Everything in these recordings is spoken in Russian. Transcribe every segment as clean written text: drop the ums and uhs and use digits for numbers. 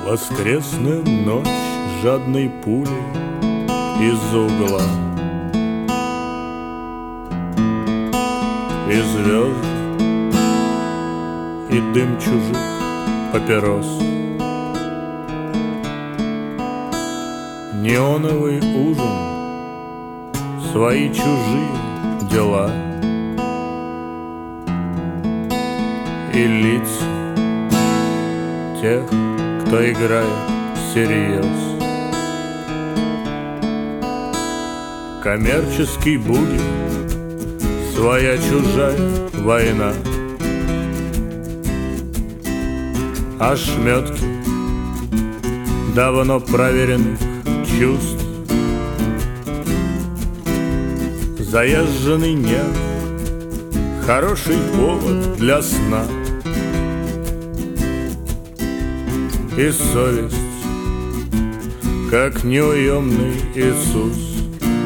Воскресная ночь жадной пулей из-за угла, и звезды, и дым чужих папирос. Неоновый ужин, свои чужие дела и лица тех, кто играет всерьез. Коммерческий будет, своя чужая война, ошметки давно проверенных чувств, заезженный нерв, хороший повод для сна. И совесть, как неуемный Иисус.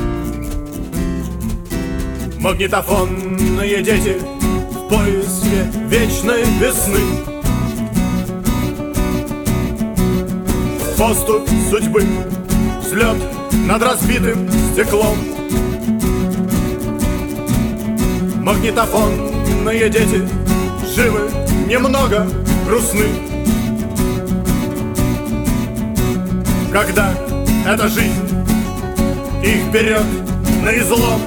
Магнитофонные дети в поиске вечной весны. Поступь судьбы, взлет над разбитым стеклом. Магнитофонные дети живы, немного грустны. Когда эта жизнь их берет на излом.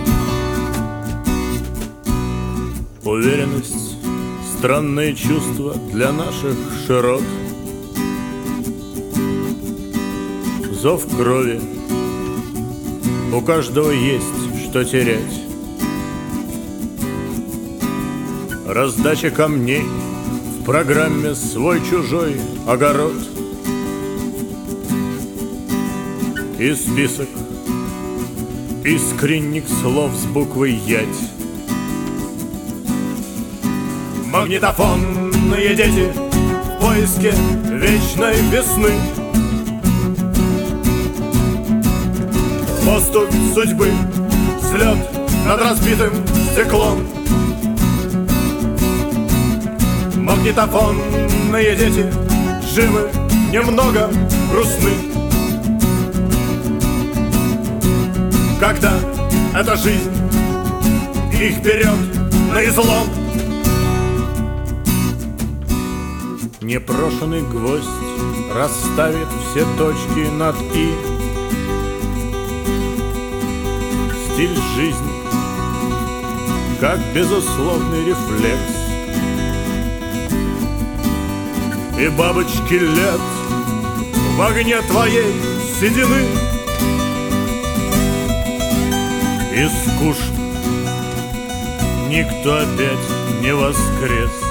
Уверенность, странные чувства для наших широт. Зов крови, у каждого есть что терять. Раздача камней в программе «Свой-чужой огород». И список искренних слов с буквой «Ять». Магнитофонные дети в поиске вечной весны. Поступь судьбы, взлет над разбитым стеклом. Магнитофонные дети живы, немного грустны. Когда эта жизнь их берет на излом. Непрошенный гвоздь расставит все точки над «и». Стиль жизни, как безусловный рефлекс. И бабочки лет в огне твоей седины. И скучно, никто опять не воскрес.